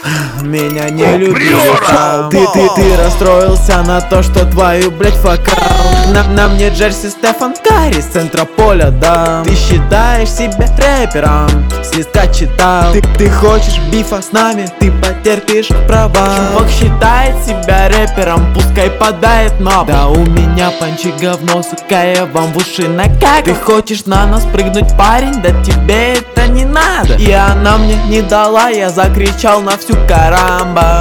Меня не любили там. Ты расстроился на то, что твою, блять, факал. На мне Джерси Стефан Карри с центра поля дам. Ты считаешь себя рэпером, с листка читал. Ты хочешь бифа с нами, ты потерпишь провал. Чувак считает себя рэпером, пускай подает ноб. Да у меня панчи говно, сука, я вам в уши накакал. Ты хочешь на нас прыгнуть, парень, да тебе это не надо. И она мне не дала, я закричал на всю карамба.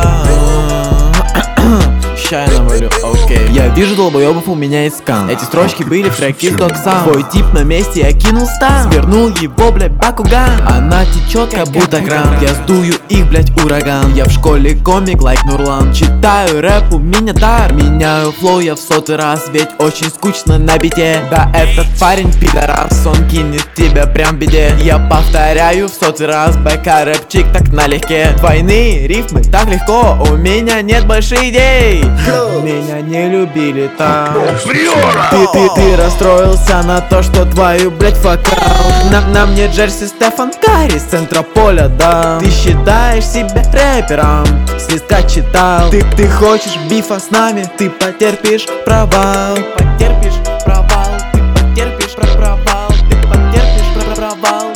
Ща я навалю, окей. Я вижу долбоёбов, у меня есть скан. Эти строчки были в треке Доксан. Твой тип на месте, я кинул стан. Свернул его, блядь, Бакуган. Она течет, как будто кран. Я сдую их, блядь, ураган. Я в школе комик, лайк Нурлан. Читаю рэп, у меня дар. Меняю флоу я в 100-й раз, ведь очень скучно на бите. Да этот парень пидорас, он кинет тебя прям в беде. Я повторяю в 100-й раз, БК рэпчик так налегке. Двойные рифмы так легко, у меня нет больше идей. Меня не любили там. Ты расстроился на то, что твою, блять, факал. На мне Джерси Стефан Карри с центра поля дам. Ты считаешь себя рэпером, с листка читал. Ты хочешь бифа с нами, ты потерпишь провал. Ты потерпишь провал, ты потерпишь провал, ты потерпишь провал.